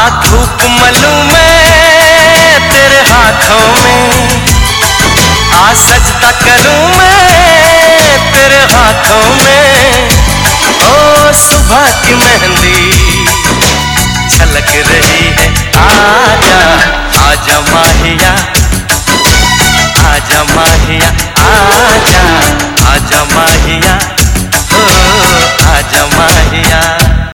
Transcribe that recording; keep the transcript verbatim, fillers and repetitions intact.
धूप मलूं मैं तेरे हाथों में, आ सजदा करूं मैं तेरे हाथों में। ओ सुबह की मेहंदी छलक रही है, आजा आजा माहिया, आजा माहिया, आजा आजा माहिया।